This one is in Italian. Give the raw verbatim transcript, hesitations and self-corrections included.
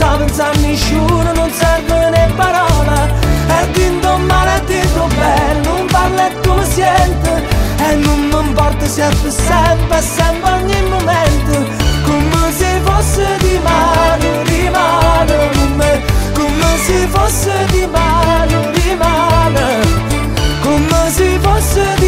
sta pensando nessuno, non serve né parola. È detto male, è detto bene, non parla e come sente. E non mi importa se è per sempre, è sempre ogni momento. Come se fosse di mano, rimane con me. Come se fosse di mano, rimane. Come se fosse